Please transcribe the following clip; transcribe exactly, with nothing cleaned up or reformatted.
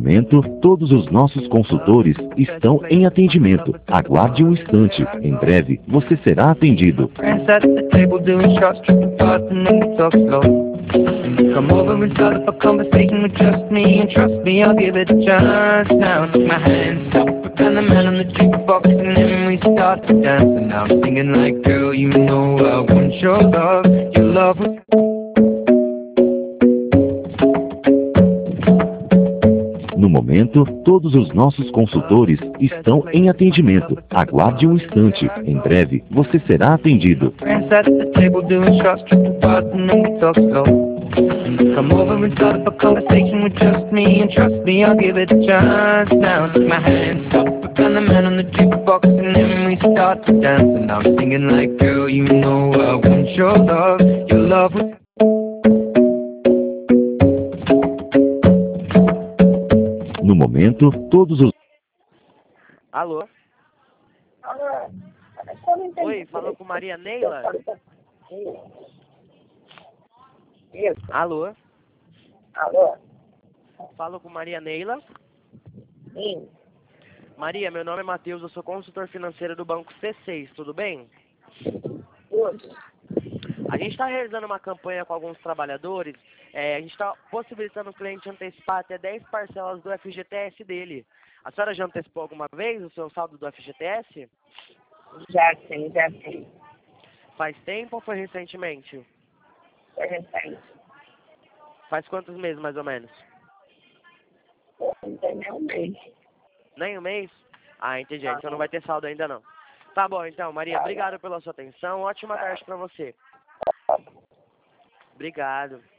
momento, todos os nossos consultores estão em atendimento. Aguarde um instante. Em breve, você será atendido. Come over and start up a conversation with just me, and trust me, I'll give it a chance. Now take my hand, stop it, and the man on the jukebox, and then we start to dance. And now I'm singing like, girl, you know I want your love, your love was... No momento, todos os nossos consultores estão em atendimento. Aguarde um instante. Em breve, você será atendido. Come over and start up a conversation with just me, and trust me, I'll give it a chance. Now take my hand, stop it, and the man on the jukebox, and then we start to dance. And now I'm singing like, girl, you know I want your love, your love was... No momento, todos os... Alô? Alô? Oi, falou com Maria Neila? Isso. Alô? Alô? Falo com Maria Neila? Sim. Maria, meu nome é Matheus, eu sou consultor financeiro do Banco C seis, tudo bem? Tudo. A gente está realizando uma campanha com alguns trabalhadores, é, a gente está possibilitando o cliente antecipar até dez parcelas do F G T S dele. A senhora já antecipou alguma vez o seu saldo do F G T S? Já sim, já sim. Faz tempo ou foi recentemente? Foi recente. Faz quantos meses, mais ou menos? Não tem nem um mês. Nem um mês? Ah, entendi. Então não vai ter saldo ainda não. Tá bom, então, Maria, obrigado pela sua atenção. Ótima tarde para você. Obrigado.